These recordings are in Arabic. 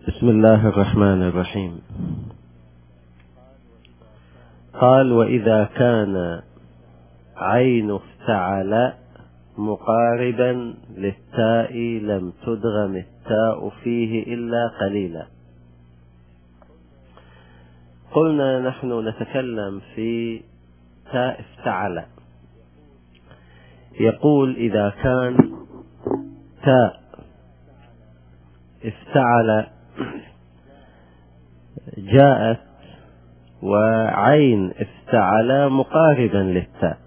بسم الله الرحمن الرحيم. قال: وإذا كان عين افتعل مقاربا للتاء لم تدغم التاء فيه إلا قليلا. قلنا نحن نتكلم في تاء افتعل. يقول: إذا كان تاء افتعل جاءت وعين افتعل مقاربا للتاء،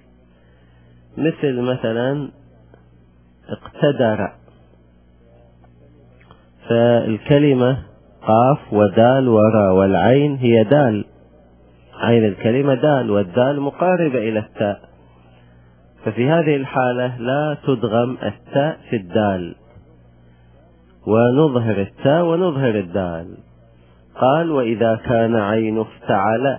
مثلا اقتدر، فالكلمة قاف ودال وراء، والعين هي دال، عين الكلمة دال، والدال مقاربة إلى التاء، ففي هذه الحالة لا تدغم التاء في الدال، ونظهر التاء ونظهر الدال. قال: وإذا كان عين افتعل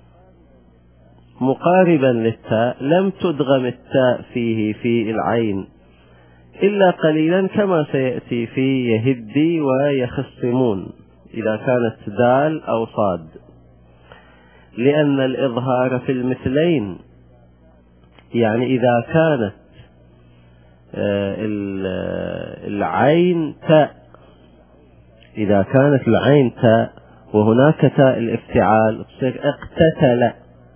مقاربا للتاء لم تدغم التاء فيه في العين إلا قليلا، كما سيأتي في يهدي ويخصمون إذا كانت دال أو صاد، لأن الإظهار في المثلين، يعني إذا كانت العين تاء، إذا كانت العين تاء وهناك تاء الافتعال تصير اقتتل،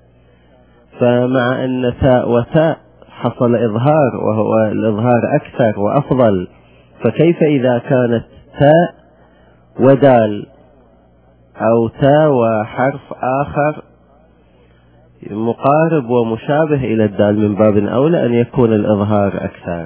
فمع أن تاء وتاء حصل إظهار، وهو الإظهار أكثر وأفضل، فكيف إذا كانت تاء ودال أو تاء وحرف آخر مقارب ومشابه إلى الدال؟ من باب أولى أن يكون الإظهار أكثر.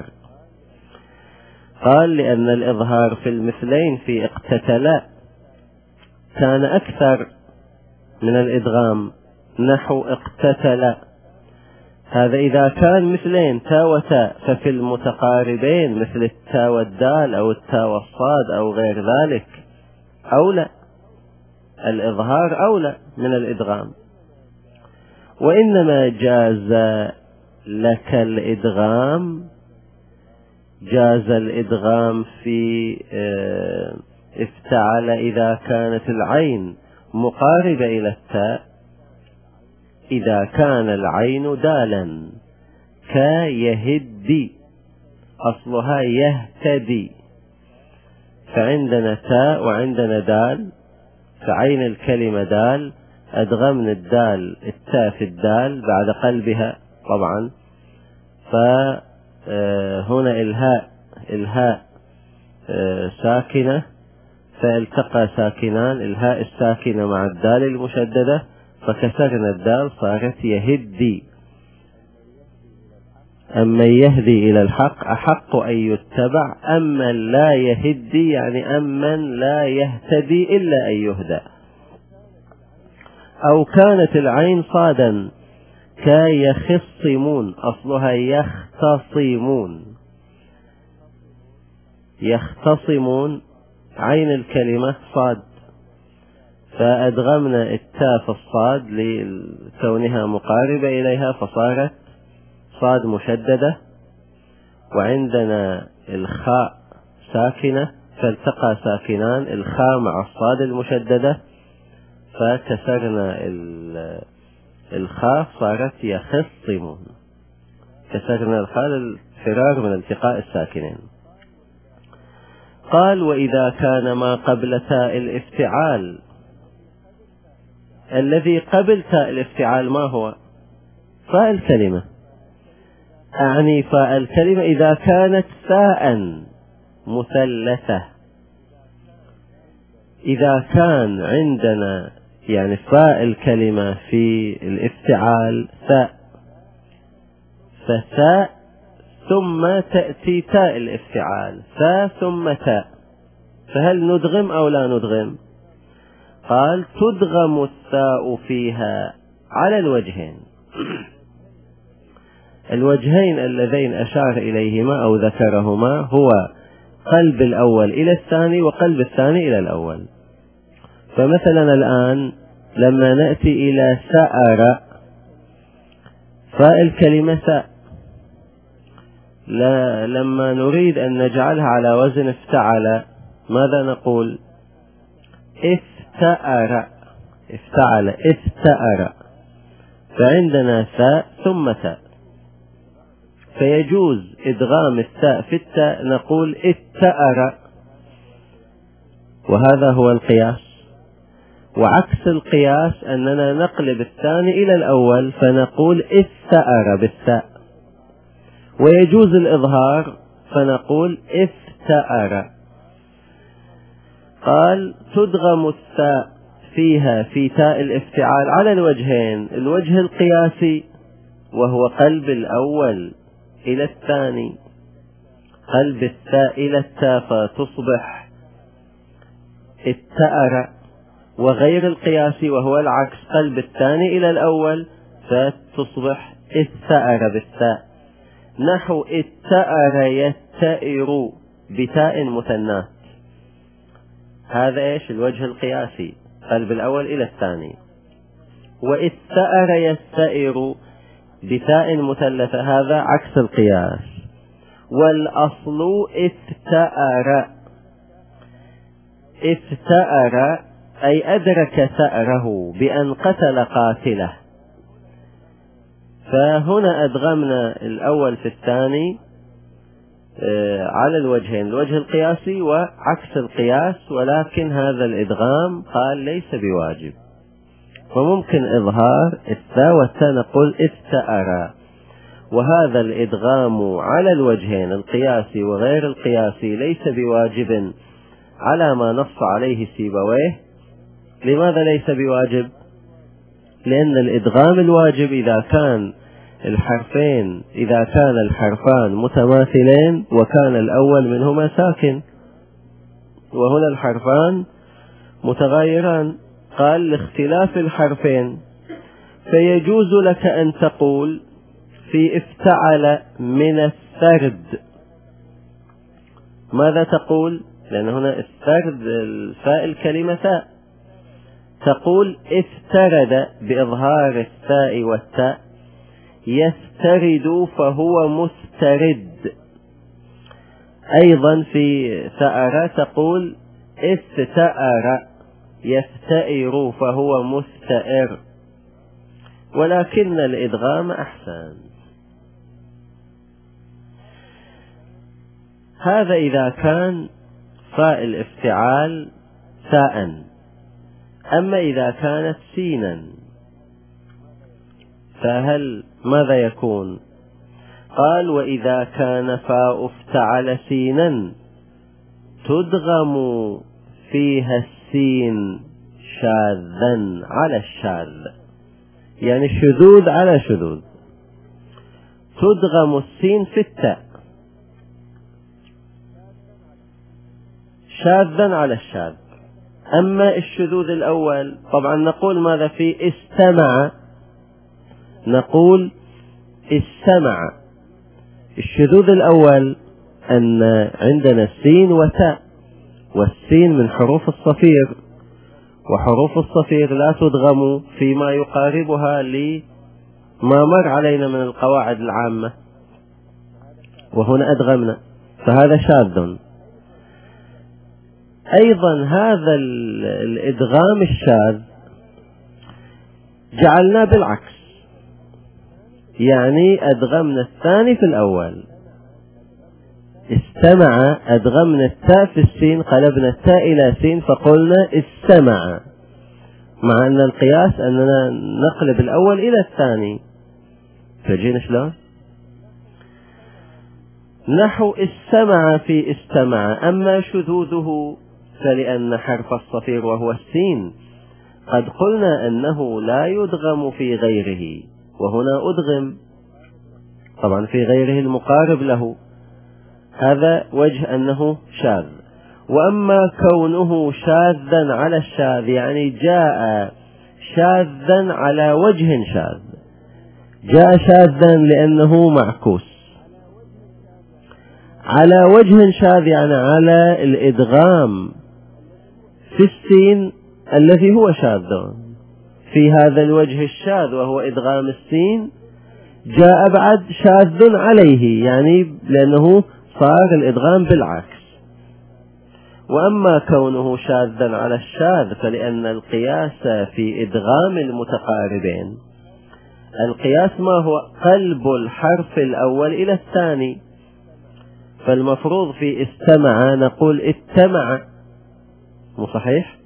قال: لأن الإظهار في المثلين في اقتتل كان أكثر من الإدغام، نحو اقتتل، هذا إذا كان مثلين تاء وتاء، ففي المتقاربين مثل التاء والدال أو التاء والصاد أو غير ذلك أولى، الإظهار أولى من الإدغام. وإنما جاز لك الإدغام، جاز الإدغام في افتعل إذا كانت العين مقاربة إلى التاء، إذا كان العين دالا كيهدي، أصلها يهتدي، فعندنا تاء وعندنا دال، فعين الكلمة دال، أدغمنا الدال التاء في الدال بعد قلبها طبعا، فهنا الهاء ساكنة، فالتقى ساكنان، الهاء الساكنة مع الدال المشددة، فكسرنا الدال صارت يهدي. أما يهدي إلى الحق أحق أن يتبع، أما لا يهدي يعني أمن لا يهتدي إلا أن يهدى. أو كانت العين صادا كيخصمون، أصلها يختصمون، يختصمون، عين الكلمة صاد، فأدغمنا التاء في الصاد لكونها مقاربة إليها فصارت صاد مشددة، وعندنا الخاء ساكنة فالتقى ساكنان، الخاء مع الصاد المشددة، فكسرنا الخاء صارت يخصمون، كسرنا الخاء للفرار من التقاء الساكنين. قال: وإذا كان ما قبل تاء الافتعال، الذي قبل تاء الافتعال ما هو؟ فاء الكلمة، أعني فاء الكلمة إذا كانت فاء مثلثة، إذا كان عندنا يعني فاء الكلمة في الافتعال ثاء، فثاء ثم تأتي تاء الافتعال، ثاء ثم تاء، فهل ندغم أو لا ندغم؟ قال: تدغم الثاء فيها على الوجهين، الوجهين اللذين أشار إليهما أو ذكرهما هو قلب الأول إلى الثاني وقلب الثاني إلى الأول. فمثلا الآن لما نأتي إلى سأر، فاء الكلمة ساء، لما نريد أن نجعلها على وزن افتعل ماذا نقول؟ افتأر، افتعل، افتأر، فعندنا ثاء ثم تاء، فيجوز إدغام الثاء في التاء، نقول اتأر، وهذا هو القياس. وعكس القياس أننا نقلب الثاني إلى الأول فنقول افتأر بالثاء، ويجوز الإظهار فنقول افتأر. قال تدغم الثاء فيها في تاء الافتعال على الوجهين: الوجه القياسي وهو قلب الأول إلى الثاني، قلب الثاء إلى التاء فتصبح اتأر، وغير القياسي وهو العكس، قلب الثاني إلى الأول فتصبح اتأر بالثاء، نحو اتأر يتأر بتاء مثنات. هذا ايش؟ الوجه القياسي، قلب الأول إلى الثاني. واتأر يستأر بتاء مثلثة، هذا عكس القياس. والأصل افتأر، افتأر أي أدرك ثأره بأن قتل قاتله، فهنا أدغمنا الأول في الثاني على الوجهين، الوجه القياسي وعكس القياس، ولكن هذا الإدغام قال ليس بواجب، وممكن إظهار الثاء والتاء نقول افتأر. وهذا الإدغام على الوجهين القياسي وغير القياسي ليس بواجب على ما نص عليه سيبويه. لماذا ليس بواجب؟ لأن الإدغام الواجب إذا كان الحرفان متماثلين وكان الأول منهما ساكن، وهنا الحرفان متغايران، قال لاختلاف الحرفين، فيجوز لك أن تقول في افتعل من الثرد. ماذا تقول؟ لأن هنا الثرد الفاء الكلمة ثاء، تقول افترد بإظهار الثاء والتاء، يفترد فهو مسترد. أيضا في ثأر تقول افتأر يفتئر فهو مستئر، ولكن الإدغام أحسن. هذا إذا كان فاء الافتعال ثاء. أما إذا كانت سينا فهل ماذا يكون؟ قال وإذا كان فاء افتعل سينا تدغم فيها السين شاذا على الشاذ، يعني الشذوذ على شذوذ، تدغم السين في التاء شاذا على الشاذ. أما الشذوذ الأول طبعا نقول ماذا في استمع، نقول استمع. الشذوذ الأول أن عندنا السين وتاء، والسين من حروف الصفير، وحروف الصفير لا تدغم فيما يقاربها لما مر علينا من القواعد العامة، وهنا أدغمنا، فهذا شاذ. أيضا هذا الإدغام الشاذ جعلنا بالعكس، يعني أدغمنا الثاني في الأول، استمع أدغمنا التاء في السين، قلبنا التاء إلى سين فقلنا استمع، مع أن القياس أننا نقلب الأول إلى الثاني. فجينا شلون؟ نحو استمع في استمع. أما شذوذه فلأن حرف الصفير وهو السين قد قلنا أنه لا يدغم في غيره، وهنا أدغم طبعا في غيره المقارب له، هذا وجه أنه شاذ. وأما كونه شاذا على الشاذ يعني جاء شاذا على وجه شاذ، جاء شاذا لأنه معكوس على وجه شاذ، يعني على الإدغام في السين الذي هو شاذ، في هذا الوجه الشاذ وهو إدغام السين جاء بعد شاذ عليه، يعني لأنه صار الإدغام بالعكس. وأما كونه شاذا على الشاذ فلأن القياس في إدغام المتقاربين، القياس ما هو قلب الحرف الأول إلى الثاني، فالمفروض في استمع نقول اتمع، مو صحيح؟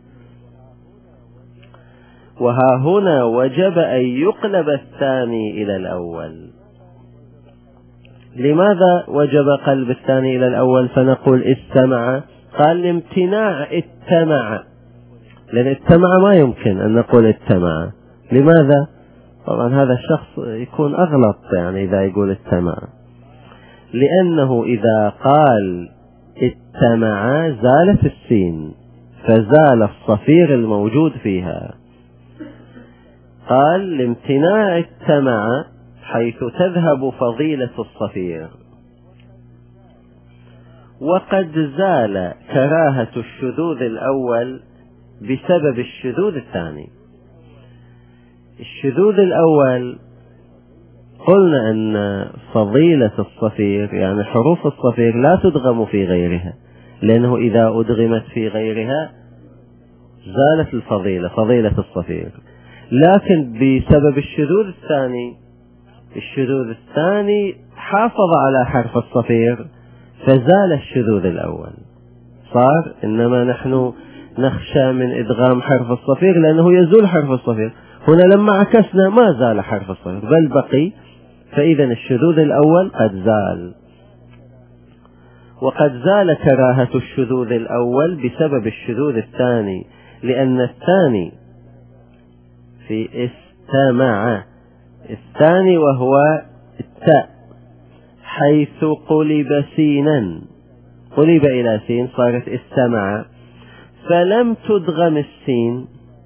وها هنا وجب أن يقلب الثاني إلى الأول. لماذا وجب قلب الثاني إلى الأول فنقول استمع؟ قال لامتناع اتمع، لأن اتمع ما يمكن أن نقول اتمع. لماذا؟ طبعا هذا الشخص يكون أغلط يعني إذا يقول اتمع، لأنه إذا قال اتمع زالت السين فزال الصفير الموجود فيها. قال لامتناع اتمع حيث تذهب فضيلة الصفير. وقد زال كراهة الشذوذ الأول بسبب الشذوذ الثاني. الشذوذ الأول قلنا أن فضيلة الصفير يعني حروف الصفير لا تدغم في غيرها، لأنه إذا أدغمت في غيرها زالت الفضيلة، فضيلة الصفير. لكن بسبب الشذوذ الثاني، الشذوذ الثاني حافظ على حرف الصفير فزال الشذوذ الأول، صار إنما نحن نخشى من إدغام حرف الصفير لأنه يزول حرف الصفير. هنا لما عكسنا ما زال حرف الصفير بل بقي، فإذا الشذوذ الأول قد زال. وقد زال كراهة الشذوذ الأول بسبب الشذوذ الثاني، لأن الثاني في استمع الثاني وهو التاء حيث قلب سينا، قلب إلى سين صارت استمع، فلم تدغم السين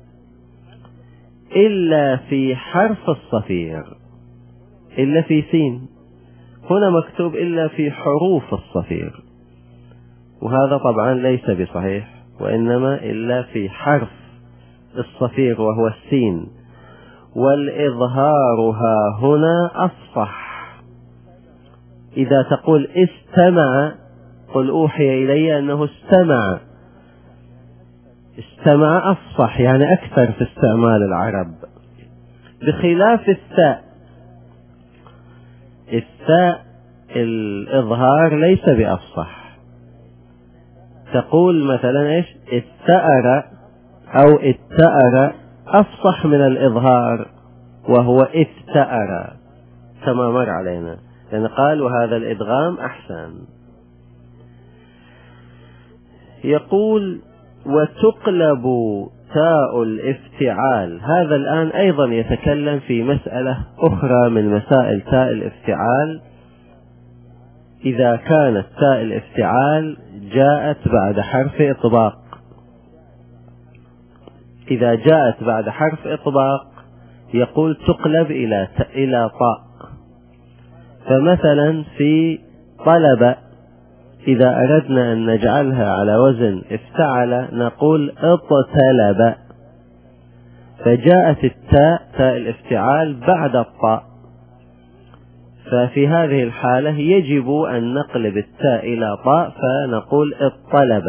إلا في حرف الصفير، إلا في سين. هنا مكتوب إلا في حروف الصفير، وهذا طبعا ليس بصحيح، وإنما إلا في حرف الصفير وهو السين. والإظهار ها هنا أفصح. إذا تقول استمع قل أوحي إلي أنه استمع، استمع أفصح يعني أكثر في استعمال العرب، بخلاف الثاء. الثاء الإظهار ليس بأفصح. تقول مثلا إيش الثأر أو التأر أفصح من الإظهار، وهو افتأر كما مر علينا، لأن قال وهذا الإدغام أحسن. يقول وتقلب تاء الافتعال. هذا الآن أيضا يتكلم في مسألة أخرى من مسائل تاء الافتعال. إذا كانت تاء الافتعال جاءت بعد حرف إطباق، إذا جاءت بعد حرف إطباق يقول تقلب إلى طاء. فمثلا في طلب إذا أردنا أن نجعلها على وزن افتعل نقول اطتلب، فجاءت التاء تاء الافتعال بعد الطاء، ففي هذه الحالة يجب أن نقلب التاء إلى طاء فنقول اطلب.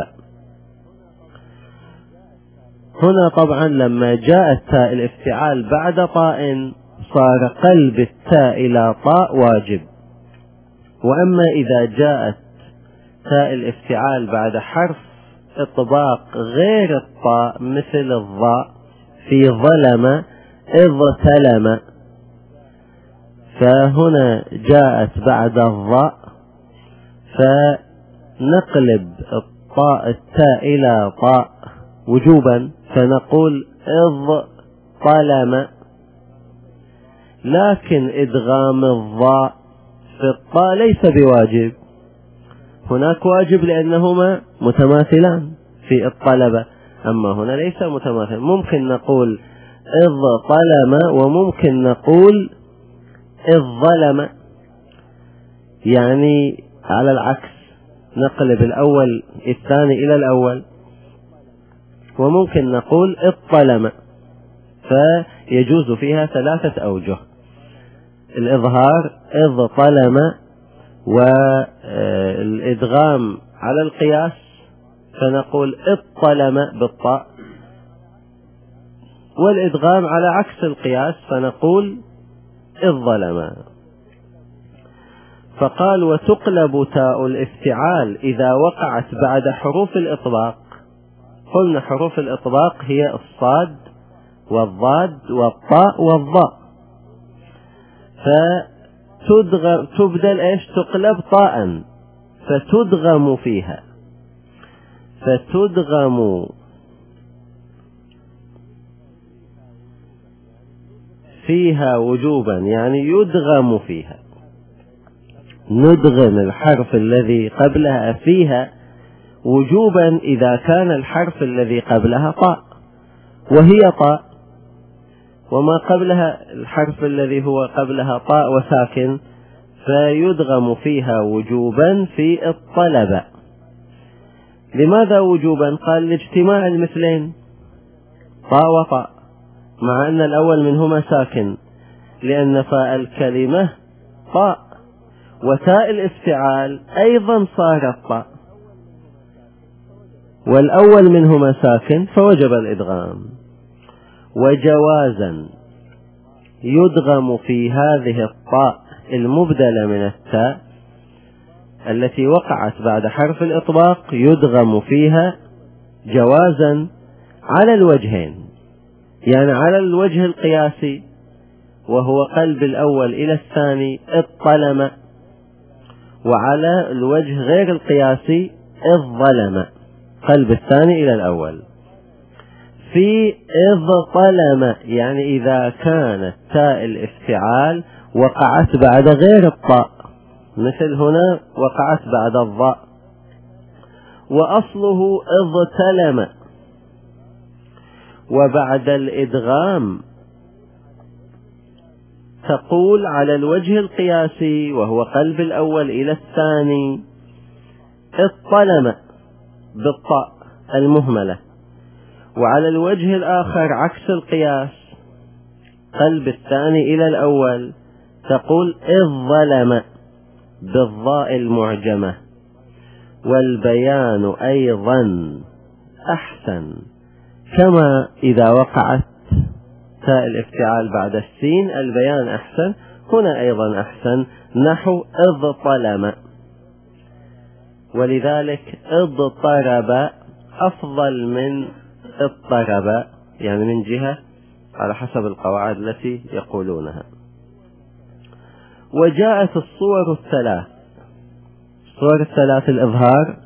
هنا طبعا لما جاءت تاء الافتعال بعد طاء صار قلب التاء إلى طاء واجب. وأما إذا جاءت تاء الافتعال بعد حرف إطباق غير الطاء مثل الضاء في ظلم اضتلم، فهنا جاءت بعد الضاء فنقلب التاء إلى طاء وجوبا فنقول اضطلم. لكن إدغام الضاء في الطاء ليس بواجب، هناك واجب لأنهما متماثلان في الطلبة، أما هنا ليس متماثل. ممكن نقول اضطلم وممكن نقول الظلم، يعني على العكس نقلب الأول الثاني إلى الأول، وممكن نقول اطلم، فيجوز فيها ثلاثة أوجه: الإظهار اضطلم، والإدغام على القياس فنقول اطلم بالطاء. والإدغام على عكس القياس فنقول الظلم. فقال وتقلب تاء الافتعال إذا وقعت بعد حروف الإطباق. قلنا حروف الإطباق هي الصاد والضاد والطاء والضاء، فتبدل ايش؟ تقلب طاء، فتدغم فيها، فتدغم فيها وجوبا، يعني يدغم فيها. ندغم الحرف الذي قبلها فيها وجوبا إذا كان الحرف الذي قبلها طاء، وهي طاء، وما قبلها الحرف الذي هو قبلها طاء وساكن، فيدغم فيها وجوبا في الطلب. لماذا وجوبا؟ قال لاجتماع المثلين طاء وطاء، مع أن الأول منهما ساكن، لأن فاء الكلمة طاء، وتاء الافتعال أيضا صارت طاء، والأول منهما ساكن فوجب الإدغام. وجوازا يدغم في هذه الطاء المبدلة من التاء التي وقعت بعد حرف الإطباق، يدغم فيها جوازا على الوجهين، يعني على الوجه القياسي وهو قلب الأول إلى الثاني اطلم، وعلى الوجه غير القياسي الظلم، قلب الثاني إلى الأول. في اضطلم، يعني إذا كانت تاء الافتعال وقعت بعد غير الطاء، مثل هنا وقعت بعد الضاء، وأصله اضتلم. وبعد الإدغام تقول على الوجه القياسي وهو قلب الأول إلى الثاني اطلم بالطاء المهملة، وعلى الوجه الآخر عكس القياس قلب الثاني إلى الأول تقول الظلم بالضاء المعجمة. والبيان أيضا أحسن، كما إذا وقعت تاء الافتعال بعد السين البيان أحسن، هنا أيضا أحسن، نحو اضطلم. ولذلك اضطرب أفضل من اضطرب، يعني من جهة على حسب القواعد التي يقولونها. وجاءت الصور الثلاث، الصور الثلاث الإظهار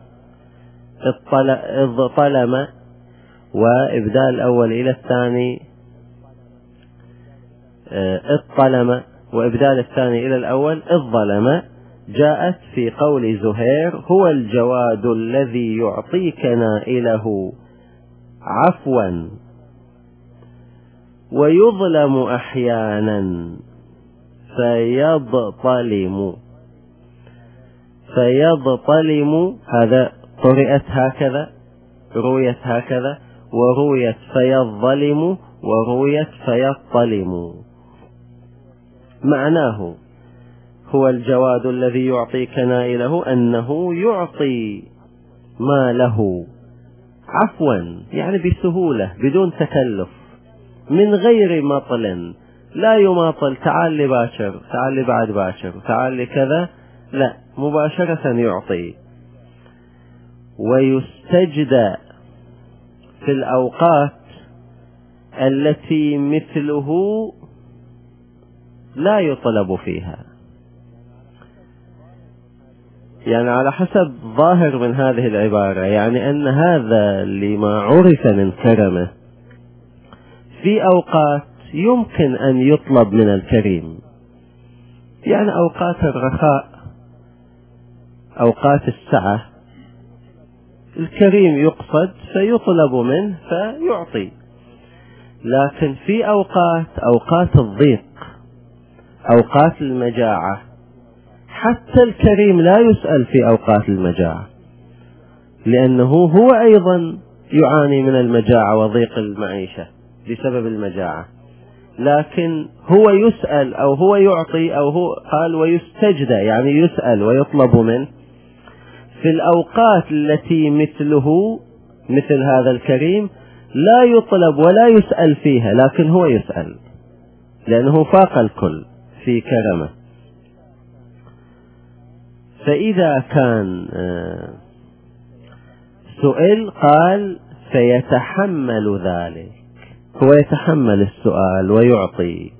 اضطلم، وإبدال الأول إلى الثاني اضطلم، وإبدال الثاني إلى الأول الظلم، جاءت في قول زهير هو الجواد الذي يعطيك نائله عفوا ويظلم أحيانا فيضطلم. فيضطلم هذا قرئت هكذا، رويت هكذا، ورويت فيظلم، ورويت فيضطلم. معناه هو الجواد الذي يعطيك نائله، أنه يعطي ما له عفوا، يعني بسهولة بدون تكلف، من غير مطل، لا يماطل تعال لي باشر، تعال لي بعد باشر، تعال لي كذا، لا، مباشرة يعطي. ويستجدى في الأوقات التي مثله لا يطلب فيها، يعني على حسب ظاهر من هذه العبارة، يعني أن هذا لما عرف من كرمه في أوقات يمكن أن يطلب من الكريم، يعني أوقات الرخاء، أوقات السعة، الكريم يقصد فيطلب منه فيعطي. لكن في أوقات الضيق، أوقات المجاعة، حتى الكريم لا يسأل في أوقات المجاعة، لأنه هو أيضا يعاني من المجاعة وضيق المعيشة بسبب المجاعة، لكن هو يسأل أو هو يعطي، أو هو قال ويستجدى، يعني يسأل ويطلب منه في الأوقات التي مثله مثل هذا الكريم لا يطلب ولا يسأل فيها، لكن هو يسأل لأنه فاق الكل في كرمه. فإذا كان سئل قال فيتحمل ذلك، هو يتحمل السؤال ويعطي.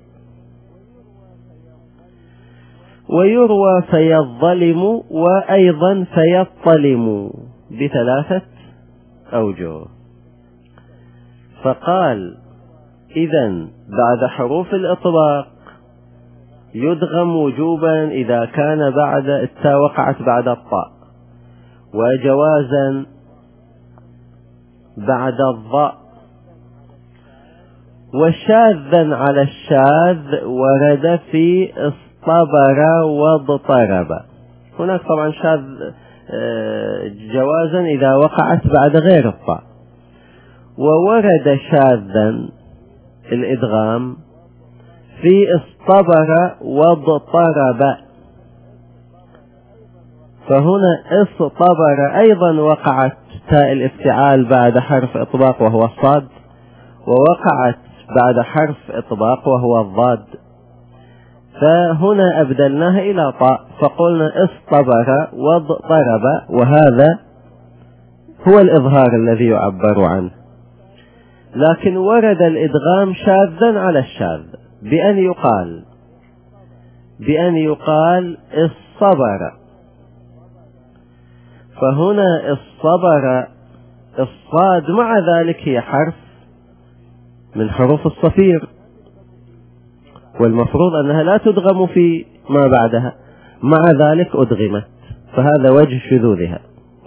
ويروى فيظلم وأيضا فيطلم بثلاثة أوجه. فقال إذن بعد حروف الإطباق يدغم وجوبا إذا كان بعد التاء وقعت بعد الطاء، وجوازا بعد الضاء، وشاذا على الشاذ ورد في اصطبر واضطرب. هناك طبعا شاذ جوازا إذا وقعت بعد غير الطاء، وورد شاذا الإدغام في اصطبر واضطرب. فهنا اصطبر أيضا وقعت تاء الافتعال بعد حرف إطباق وهو الصاد، ووقعت بعد حرف إطباق وهو الضاد، فهنا أبدلناها إلى طاء فقلنا اصطبر واضطرب، وهذا هو الإظهار الذي يعبر عنه. لكن ورد الإدغام شاذا على الشاذ بأن يقال الصبر. فهنا الصبر الصاد مع ذلك هي حرف من حروف الصفير، والمفروض أنها لا تدغم في ما بعدها، مع ذلك أدغمت، فهذا وجه شذوذها.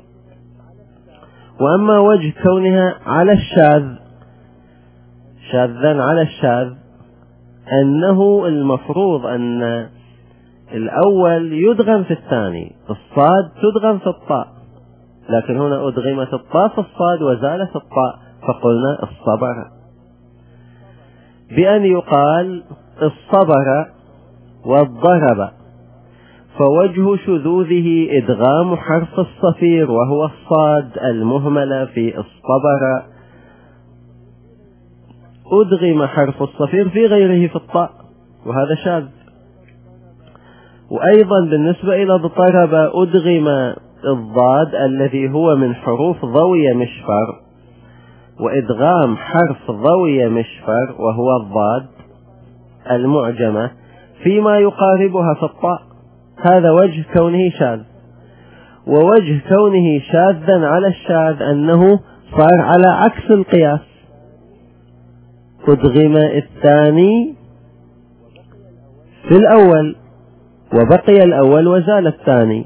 وأما وجه كونها على الشاذ شاذا على الشاذ أنه المفروض أن الأول يدغم في الثاني، الصاد تدغم في الطاء، لكن هنا أدغمت الطاء في الصاد وزالت الطاء فقلنا الصبر. بأن يقال الصبر والضرب، فوجه شذوذه إدغام حرف الصفير وهو الصاد المهملة في الصبر، أدغم حرف الصفير في غيره في الطاء، وهذا شاذ. وأيضا بالنسبة إلى اضطرب أدغم الضاد الذي هو من حروف ضوي مشفر، وإدغام حرف ضوي مشفر وهو الضاد المعجمة فيما يقاربها في الطاء، هذا وجه كونه شاذ. ووجه كونه شاذا على الشاذ أنه صار على عكس القياس، أدغم الثاني في الأول وبقي الأول وزال الثاني.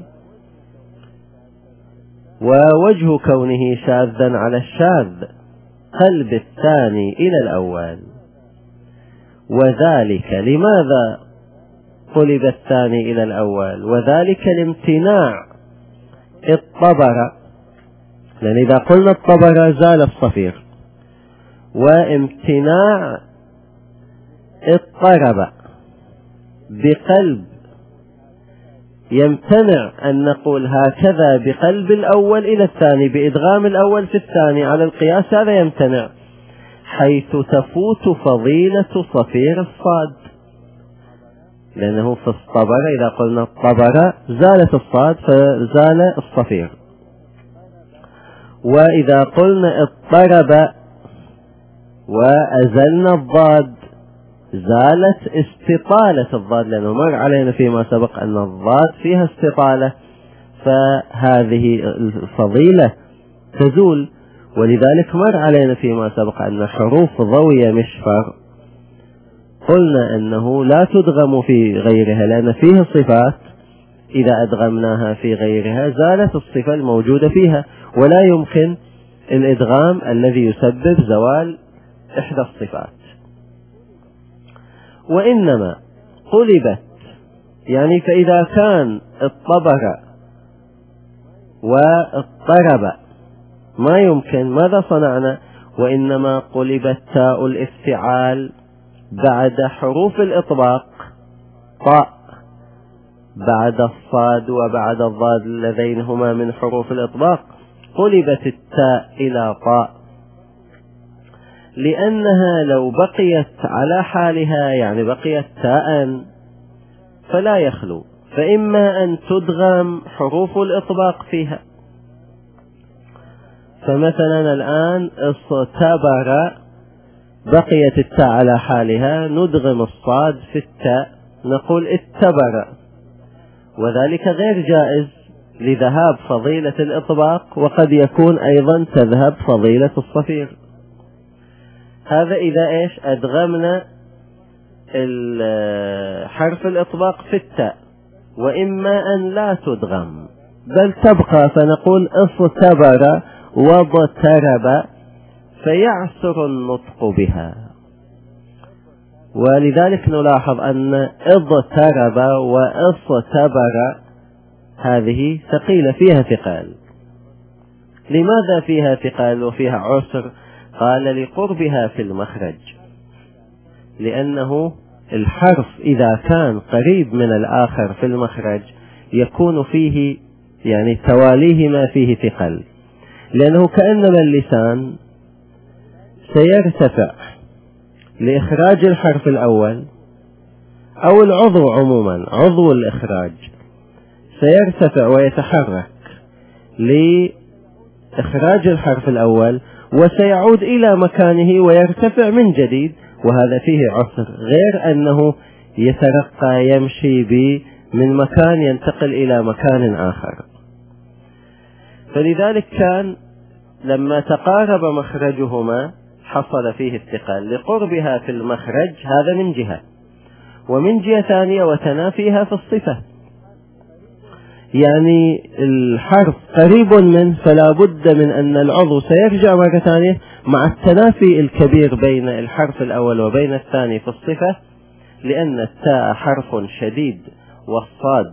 ووجه كونه شاذا على الشاذ قلب الثاني إلى الأول، وذلك لماذا قلب الثاني إلى الأول؟ وذلك لامتناع الطبر، لأن إذا قلنا الطبر زال الصفير، وامتناع اضطرب بقلب، يمتنع أن نقول هكذا بقلب الأول إلى الثاني بإدغام الأول في الثاني على القياس، هذا يمتنع حيث تفوت فضيلة صفير الصاد، لأنه في الصبر إذا قلنا الطبر زالت الصاد فزال الصفير، وإذا قلنا اضطرب وأزلنا الضاد زالت استطالة الضاد، لأنه مر علينا فيما سبق أن الضاد فيها استطالة، فهذه الفضيلة تزول. ولذلك مر علينا فيما سبق أن حروف ضوية مشفر قلنا أنه لا تدغم في غيرها، لأن فيه صفات إذا أدغمناها في غيرها زالت الصفة الموجودة فيها، ولا يمكن الإدغام الذي يسبب زوال إحدى الصفات. وإنما قلبت، يعني فإذا كان الطبر واضطرب ما يمكن، ماذا صنعنا؟ وإنما قلبت تاء الافتعال بعد حروف الإطباق طاء بعد الصاد وبعد الضاد اللذين هما من حروف الإطباق قلبت التاء إلى طاء، لأنها لو بقيت على حالها يعني بقيت تاء فلا يخلو، فإما أن تدغم حروف الإطباق فيها. فمثلا الآن اصطبر بقيت التاء على حالها، ندغم الصاد في التاء نقول اتبر، وذلك غير جائز لذهاب فضيلة الإطباق، وقد يكون أيضا تذهب فضيلة الصفير. هذا إذا أدغمنا حرف الإطباق في التاء، وإما أن لا تدغم بل تبقى فنقول اصطبر واضطرب فيعسر النطق بها. ولذلك نلاحظ أن اضطرب واصطبر هذه ثقيلة فيها ثقال. لماذا فيها ثقال وفيها عسر؟ قال لقربها في المخرج، لأنه الحرف إذا كان قريب من الآخر في المخرج يكون فيه يعني تواليهما فيه ثقل، لأنه كأنما اللسان سيرتفع لإخراج الحرف الأول، أو العضو عموما عضو الإخراج سيرتفع ويتحرك لإخراج الحرف الأول وسيعود إلى مكانه ويرتفع من جديد، وهذا فيه عسر، غير أنه يترقى يمشي من مكان ينتقل إلى مكان آخر. فلذلك كان لما تقارب مخرجهما حصل فيه الثقل لقربها في المخرج، هذا من جهة، ومن جهة ثانية وتنافيها في الصفة، يعني الحرف قريب منه فلا بد من أن العضو سيرجع مرة ثانية مع التنافي الكبير بين الحرف الأول وبين الثاني في الصفة، لأن التاء حرف شديد، والصاد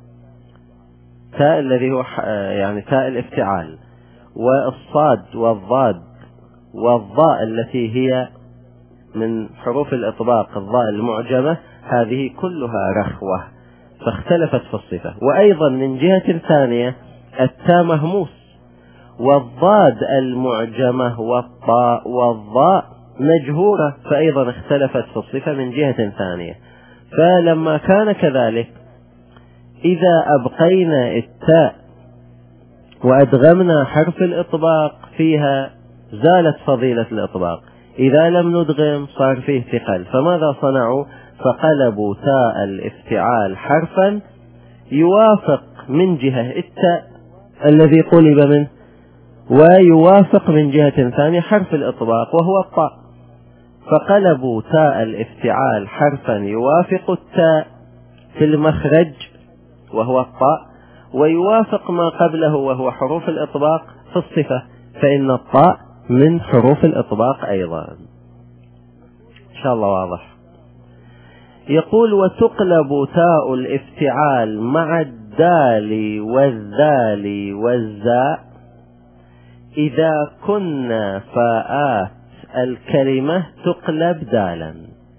تاء الذي هو يعني تاء الافتعال، والصاد والضاد والضاء التي هي من حروف الإطباق الضاء المعجمة، هذه كلها رخوة فاختلفت في الصفة. وأيضا من جهة ثانية التاء مهموس، والضاد المعجمة والطاء والضاء مجهورة، فأيضا اختلفت في الصفة من جهة ثانية. فلما كان كذلك إذا أبقينا التاء وأدغمنا حرف الإطباق فيها زالت فضيلة الإطباق، إذا لم ندغم صار فيه ثقل. فماذا صنعوا؟ فقلبوا تاء الافتعال حرفا يوافق من جهة التاء الذي قلب منه، ويوافق من جهة ثانية حرف الإطباق وهو الطاء، فقلبوا تاء الافتعال حرفا يوافق التاء في المخرج وهو الطاء، ويوافق ما قبله وهو حروف الإطباق في الصفة، فإن الطاء من حروف الإطباق أيضا. إن شاء الله واضح. يقول وتقلب تاء الافتعال مع الدال والذال والزاء إذا كنا فاءات الكلمة تقلب دالا.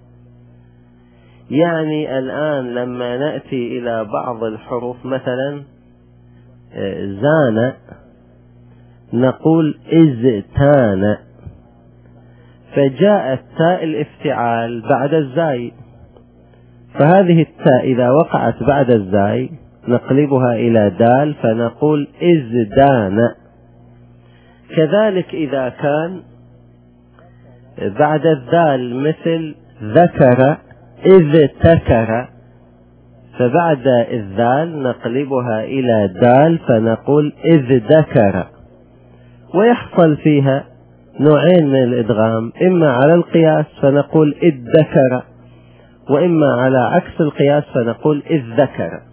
يعني الآن لما نأتي إلى بعض الحروف مثلا زان نقول ازتان، فجاءت تاء الافتعال بعد الزاي، فهذه التاء إذا وقعت بعد الزاي نقلبها إلى دال فنقول ازدان. كذلك إذا كان بعد الذال مثل ذكر إذ تكر، فبعد الذال نقلبها إلى دال فنقول إذ ذكر. ويحصل فيها نوعين من الإدغام، إما على القياس فنقول إذ ذكر، وإما على عكس القياس فنقول إذ ذكر.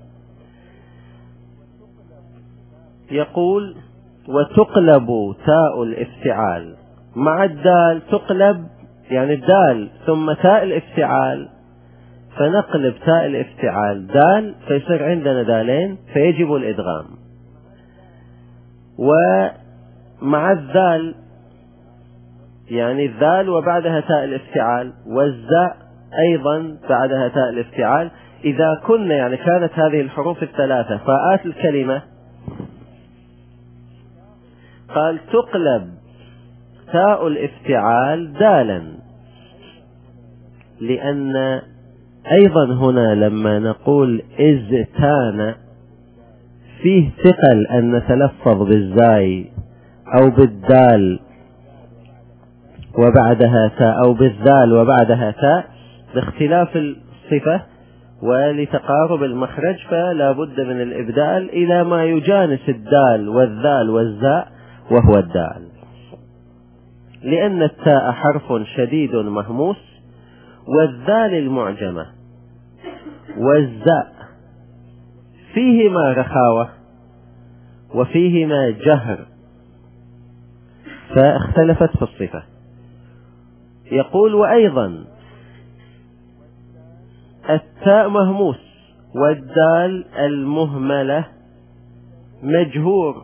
يقول وتقلب تاء الافتعال مع الدال، تقلب يعني الدال ثم تاء الافتعال، فنقلب تاء الافتعال دال فيصير عندنا دالين فيجب الإدغام. ومع الذال يعني الذال وبعدها تاء الافتعال، والزاء أيضا بعدها تاء الافتعال، إذا كنا يعني كانت هذه الحروف الثلاثة فاءات الكلمة، قال تقلب تاء الافتعال دالا، لأن أيضا هنا لما نقول ازتان فيه ثقل أن نتلفظ بالزاي أو بالدال وبعدها تاء أو بالذال وبعدها تاء، باختلاف الصفة ولتقارب المخرج فلا بد من الإبدال إلى ما يجانس الدال والذال والزاء وهو الدال، لأن التاء حرف شديد مهموس، والذال المعجمة والزاء فيهما رخاوة وفيهما جهر، فاختلفت في الصفة. يقول وأيضا التاء مهموس والدال المهملة مجهور،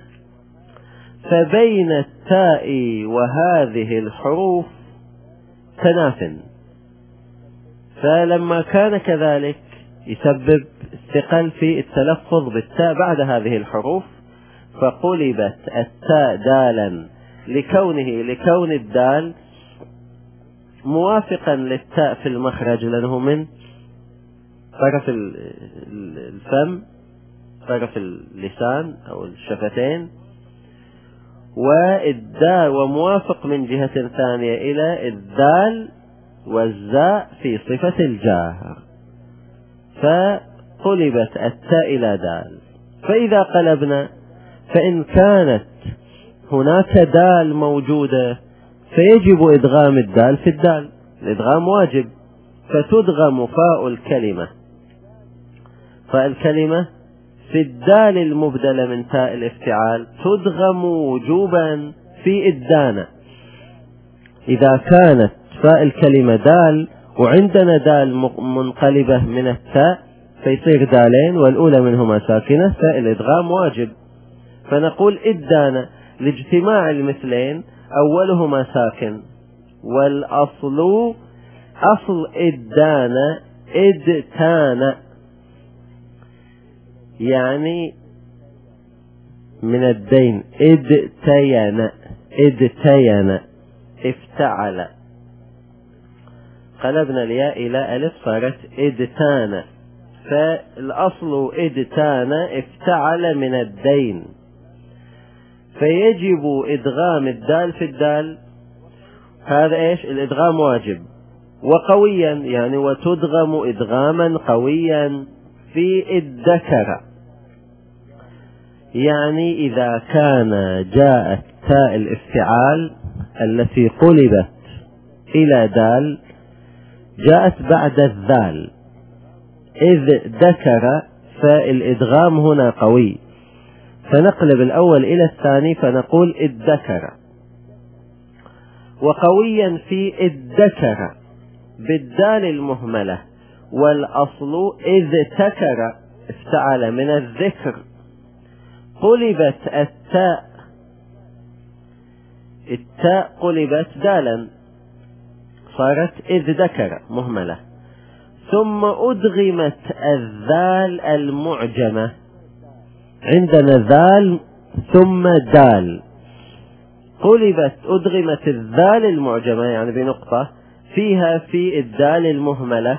فبين التاء وهذه الحروف تناف، فلما كان كذلك يسبب الثقل في التلفظ بالتاء بعد هذه الحروف، فقلبت التاء دالا لكون الدال موافقا للتاء في المخرج، لأنه من طرف الفم، طرف اللسان أو الشفتين، والدال وموافق من جهة ثانية إلى الدال والزاء في صفة الجاهر، فقلبت التاء إلى دال. فإذا قلبنا فإن كانت هناك دال موجودة فيجب إدغام الدال في الدال، الإدغام واجب، فتدغم فاء الكلمة في الدال المبدلة من تاء الافتعال تدغم وجوبا في الدانة. إذا كانت فاء الكلمة دال وعندنا دال منقلبة من التاء فيصير دالين والأولى منهما ساكنة، فالإدغام واجب، فنقول الدانة لاجتماع المثلين أولهما ساكن، والأصل أصل الدانة ادتان، يعني من الدين ادتين افتعل، قلبنا الياء إلى ألف صارت ادتان، فالأصل ادتان افتعل من الدين، فيجب إدغام الدال في الدال، هذا إيش الإدغام واجب، وقويا يعني وتدغم إدغاما قويا في الذكر، يعني إذا كان جاءت تاء الافتعال التي قلبت إلى دال جاءت بعد الذال إذ ذكر، فالإدغام هنا قوي، فنقلب الأول إلى الثاني فنقول الذكر، وقويا في الذكر بالدال المهملة، والأصل إذ تكر افتعل من الذكر، قلبت التاء قلبت دالا صارت إذ ذكر مهملة، ثم أدغمت الذال المعجمة، عندنا ذال ثم دال، أدغمت الذال المعجمة يعني بنقطة فيها في الدال المهملة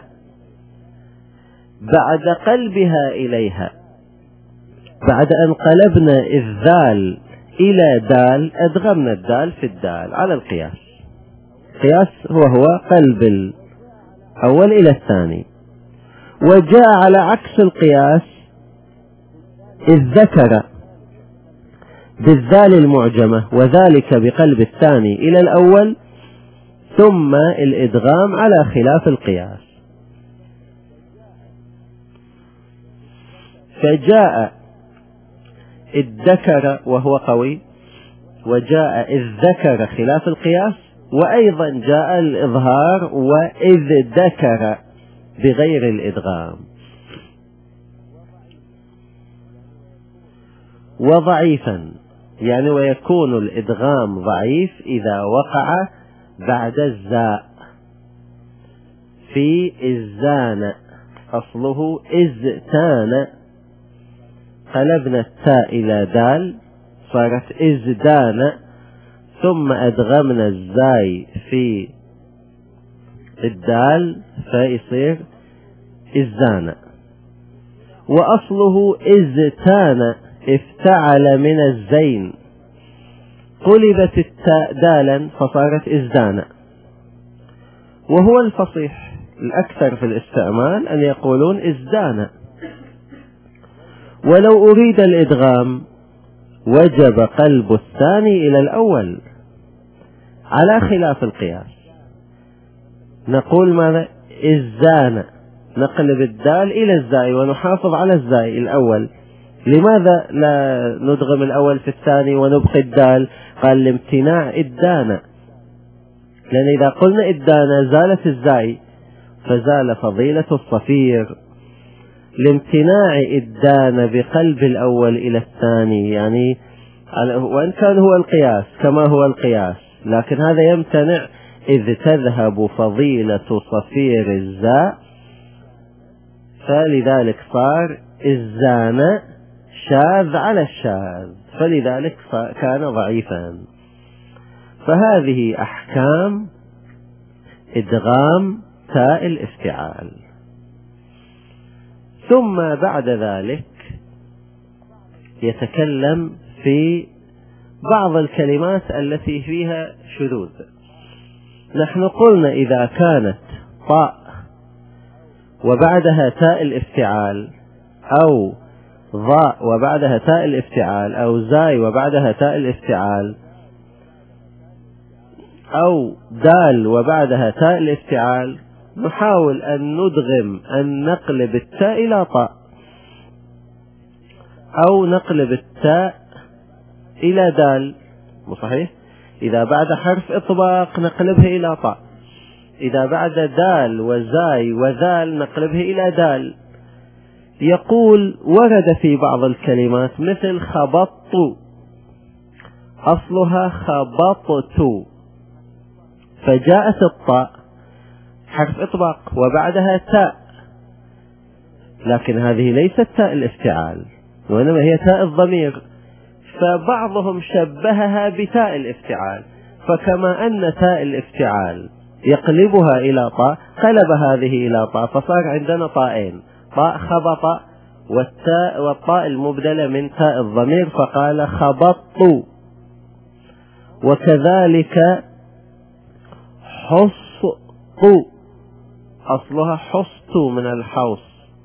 بعد قلبها إليها، بعد أن قلبنا الذال إلى دال أدغمنا الدال في الدال على القياس، القياس هو قلب الأول إلى الثاني، وجاء على عكس القياس إذ ذكر بالذال المعجمة وذلك بقلب الثاني إلى الأول، ثم الإدغام على خلاف القياس، فجاء الذكر وهو قوي، وجاء إذ ذكر خلاف القياس، وأيضا جاء الإظهار وإذ ذكر بغير الإدغام. وضعيفا يعني ويكون الإدغام ضعيف إذا وقع بعد الزاء في الزانة، أصله إزتان، قلبنا التاء إلى دال صارت إزدان، ثم أدغمنا الزاي في الدال فيصير إزدان. وأصله إزتان افتعل من الزين، قلبت التاء دالا فصارت إزدان. وهو الفصيح الأكثر في الاستعمال أن يقولون إزدان. ولو أريد الإدغام وجب قلب الثاني إلى الأول على خلاف القياس. نقول ماذا؟ إزدان، نقلب الدال إلى الزاي ونحافظ على الزاي الأول. لماذا لا ندغم الأول في الثاني ونبقي الدال؟ قال لامتناع إدانة، لأن إذا قلنا إدانة زالت الزاي فزال فضيلة الصفير. لامتناع إدانة بقلب الأول إلى الثاني، يعني وإن كان هو القياس كما هو القياس، لكن هذا يمتنع إذ تذهب فضيلة صفير الزاء، فلذلك صار الزان شاذ على الشاذ، فلذلك كان ضعيفا. فهذه أحكام إدغام تاء الافتعال. ثم بعد ذلك يتكلم في بعض الكلمات التي فيها شذوذ. نحن قلنا إذا كانت طاء وبعدها تاء الافتعال، أو ضاء وبعدها تاء الافتعال، أو زاي وبعدها تاء الافتعال، أو دال وبعدها تاء الافتعال، نحاول أن ندغم أن نقلب التاء إلى طاء، أو نقلب التاء إلى دال. صحيح؟ إذا بعد حرف إطباق نقلبها إلى طاء، إذا بعد دال وزاي وذال نقلبها إلى دال. يقول ورد في بعض الكلمات مثل خبطت، أصلها خبطت، فجاءت الطاء حرف إطباق وبعدها تاء، لكن هذه ليست تاء الافتعال وإنما هي تاء الضمير، فبعضهم شبهها بتاء الافتعال، فكما أن تاء الافتعال يقلبها إلى طاء قلب هذه إلى طاء، فصار عندنا طائين، طاء خبط والطاء المبدلة من تاء الضمير، فقال خبطت. وكذلك حصت، أصلها حصت من الحوص،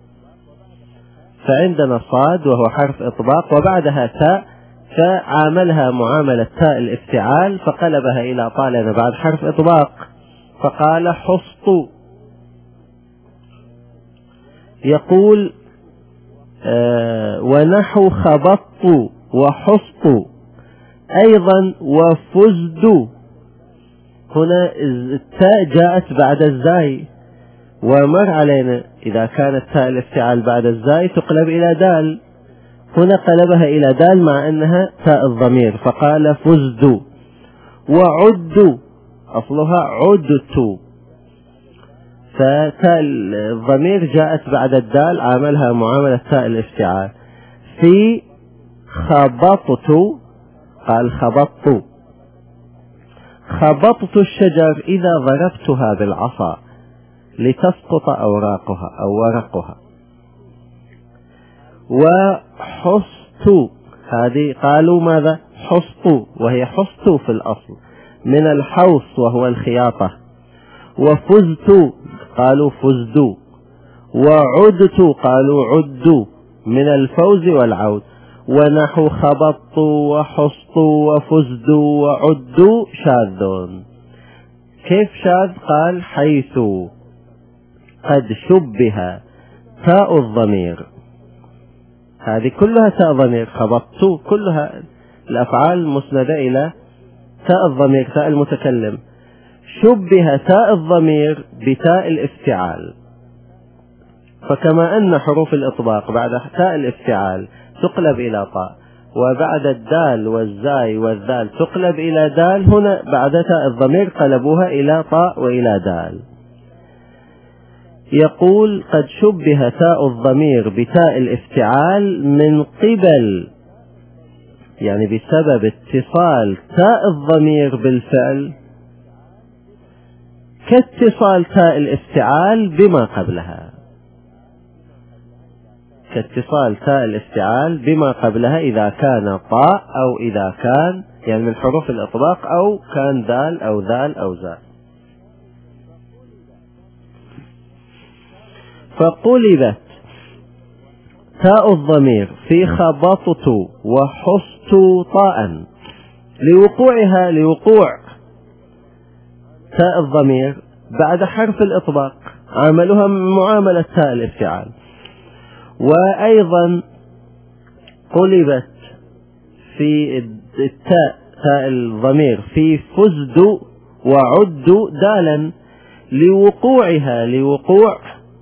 فعندنا صاد وهو حرف إطباق وبعدها تاء، فعاملها معاملة تاء الافتعال فقلبها إلى طاء لأن بعد حرف إطباق، فقال حصت. يقول ونحو خبطت وحصت أيضا وفزد. هنا التاء جاءت بعد الزاي، ومر علينا إذا كانت تاء الافتعال بعد الزاي تقلب إلى دال، هنا قلبها إلى دال مع أنها تاء الضمير فقال فزد. وعد أصلها عدت، فتاء الضمير جاءت بعد الدال عاملها معاملة تاء الافتعال. في خبطت قال خبطت. خبطت الشجر إذا ضربتها بالعصا لتسقط أوراقها أو ورقها. وحصت هذه قالوا ماذا؟ حصت، وهي حصت في الأصل من الحوص وهو الخياطة. وفزت قالوا فزد. وعدت قالوا عد من الفوز والعود. ونحو خبطت وحصت وفزد وعد شاذ. كيف شاذ؟ قال حيث قد شبه تاء الضمير، هذه كلها تاء ضمير، خبطت كلها الأفعال المسندة إلى تاء الضمير تاء المتكلم، شبه تاء الضمير بتاء الافتعال. فكما أن حروف الإطباق بعد تاء الافتعال تقلب إلى طاء، وبعد الدال والزاي والذال تقلب إلى دال، هنا بعد تاء الضمير قلبوها إلى طاء وإلى دال. يقول قد شبه تاء الضمير بتاء الافتعال من قبل، يعني بسبب اتصال تاء الضمير بالفعل كاتصال تاء الافتعال بما قبلها، كاتصال تاء الافتعال بما قبلها إذا كان طاء أو إذا كان يعني من حروف الإطباق أو كان ذال أو ذال أو زال. فقلبت تاء الضمير في خبطت وحصت طاء لوقوع تاء الضمير بعد حرف الإطباق، عاملها معاملة تاء الافتعال. وأيضا قلبت في تاء الضمير في فزد وعد دالا لوقوع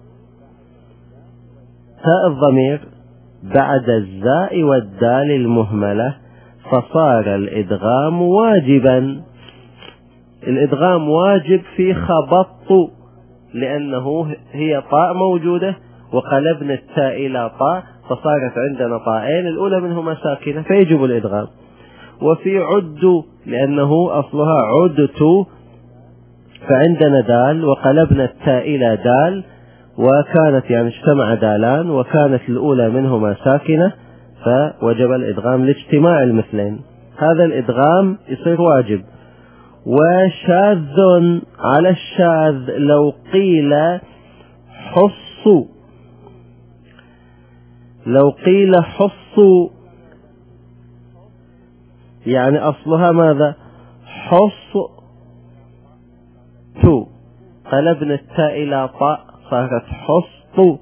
تاء الضمير بعد الزاء والدال المهملة، فصار الإدغام واجبا. الإدغام واجب في خبطت لأنه هي طاء موجودة وقلبنا التاء إلى طاء فصارت عندنا طائين، الأولى منهما ساكنة فيجب الإدغام. وفي عد لأنه أصلها عدت فعندنا دال وقلبنا التاء إلى دال وكانت يعني اجتمع دالان وكانت الأولى منهما ساكنة فوجب الإدغام لاجتماع المثلين، هذا الإدغام يصير واجب. وشاذ على الشاذ لو قيل حص، لو قيل حص يعني أصلها ماذا؟ حص تو قلبنا التاء إلى طاء صارت حص،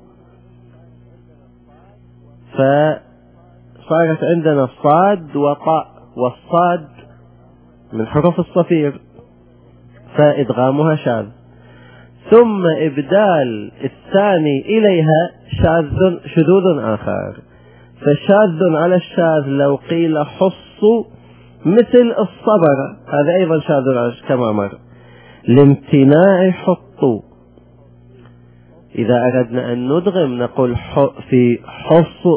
فصارت عندنا صاد وطاء، والصاد من حروف الصفير فإدغامها شاذ. ثم إبدال الثاني إليها شذوذ آخر، فشاذ على الشاذ لو قيل حص مثل الصبر، هذا أيضا شاذ كما مر. لامتناع حط، إذا أردنا أن ندغم نقول في حص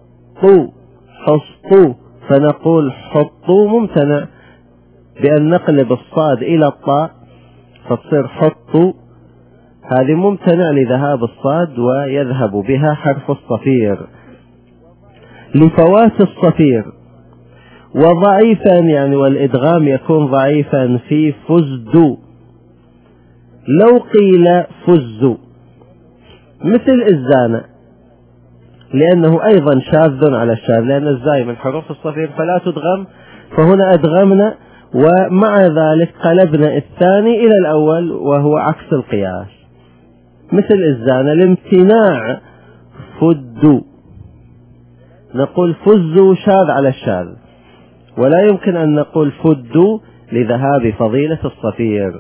فنقول حط ممتنع بأن نقلب الصاد إلى الطاء فتصير حط، هذه ممتنع لذهاب الصاد ويذهب بها حرف الصفير لفوات الصفير. وضعيفا يعني والإدغام يكون ضعيفا في فزد، لو قيل فز مثل الزانة لأنه أيضا شاذ على الشاذ لأن الزاي من حروف الصفير فلا تدغم، فهنا أدغمنا ومع ذلك قلبنا الثاني إلى الأول وهو عكس القياس. مثل الزانة لامتناع فد نقول فز شاذ على الشاذ، ولا يمكن أن نقول فد لذهاب فضيلة الصفير.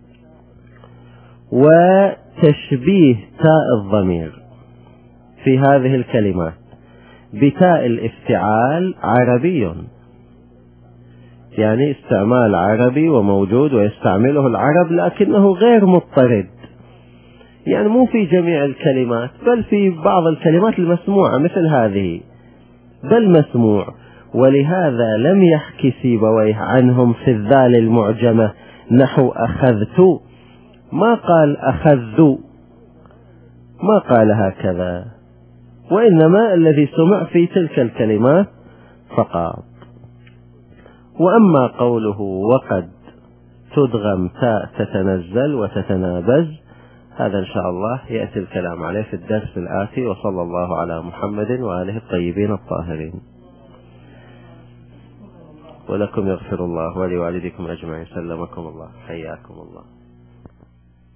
وتشبيه تاء الضمير في هذه الكلمات بتاء الافتعال عربي، يعني استعمال عربي وموجود ويستعمله العرب لكنه غير مضطرد، يعني مو في جميع الكلمات بل في بعض الكلمات المسموعة مثل هذه بل مسموع. ولهذا لم يحكي سيبويه عنهم في الذال المعجمة نحو أخذت، ما قال أخذ، ما قال هكذا، وإنما الذي سمع في تلك الكلمات فقط. وأما قوله وقد تدغم تاء تتنزل وتتنابز، هذا إن شاء الله يأتي الكلام عليه في الدرس الآتي. وصلى الله على محمد وآله الطيبين الطاهرين. ولكم يغفر الله ولوالديكم أجمعين. سلمكم الله، حياكم الله.